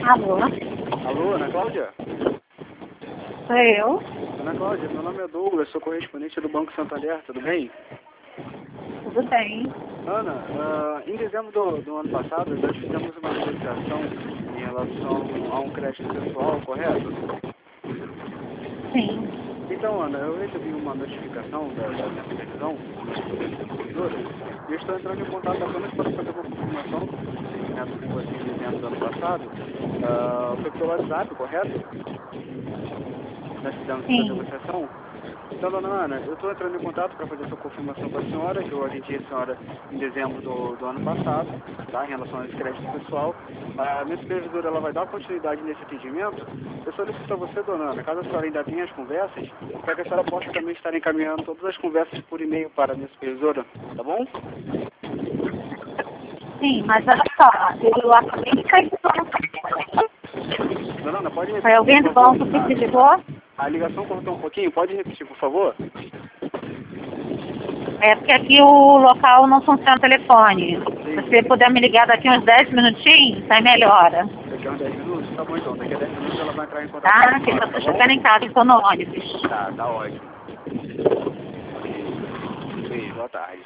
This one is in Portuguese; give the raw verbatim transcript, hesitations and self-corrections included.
Alô? Alô, Ana Cláudia? Sou eu. Ana Cláudia, meu nome é Douglas, sou correspondente do Banco Santander, tudo bem? Tudo bem. Ana, uh, em dezembro do, do ano passado, nós fizemos uma negociação em relação a um crédito pessoal, correto? Sim. Então, Ana, eu recebi uma notificação da, da minha supervisão, e eu estou entrando em contato apenas para fazer uma confirmação né, com você em dezembro do ano passado. Uh, foi pelo WhatsApp, correto? Nós fizemos essa Sim. negociação. Então, dona Ana, eu estou entrando em contato para fazer essa confirmação com a senhora, que eu atendi a senhora em dezembro do, do ano passado, tá, em relação a esse crédito pessoal. A minha supervisora ela vai dar continuidade nesse atendimento. Eu solicito a você, dona Ana, caso a senhora ainda tenha as conversas, para que a senhora possa também estar encaminhando todas as conversas por e-mail para a minha supervisora, tá bom? Sim, mas olha só, eu acabei de cair do banco. Dona Ana, pode repetir, Foi alguém do por favor? banco que te ligou? A ligação cortou um pouquinho, pode repetir, por favor? É porque aqui o local não funciona o telefone. Se você puder me ligar daqui uns dez minutinhos, sai melhora. Daqui a uns dez minutos? Tá bom então, daqui a dez minutos ela vai entrar em contato Tá? com a Que eu senhora, já tô tá bom? chegando em casa, estou no ônibus. Tá, tá ótimo. Beijo, boa tarde.